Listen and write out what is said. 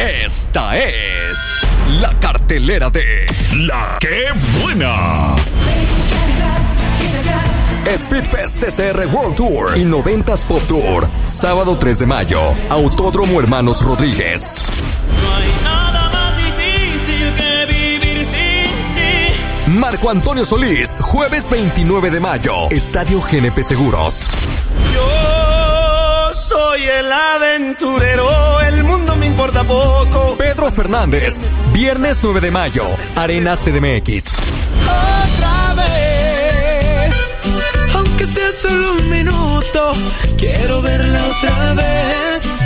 Esta es la cartelera de La Que Buena. Speedfest TCR World Tour y 90s Pop Tour. Sábado 3 de mayo, Autódromo Hermanos Rodríguez. No hay nada más difícil que vivir sin ti. Marco Antonio Solís, jueves 29 de mayo, Estadio GNP Seguros. Yo soy el aventurero, el mundo me importa poco. Pedro Fernández, viernes 9 de mayo, Arena CDMX. Otra vez, aunque sea solo un minuto, quiero verla otra vez.